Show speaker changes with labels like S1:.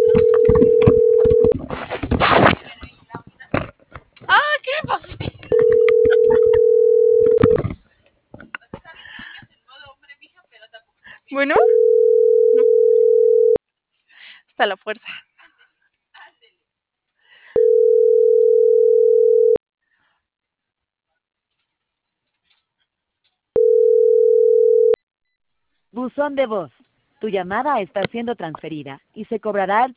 S1: Ah, ¿qué me pasó? Bueno, no. Hasta la fuerza.
S2: Buzón de voz. Tu llamada está siendo transferida y se cobrará el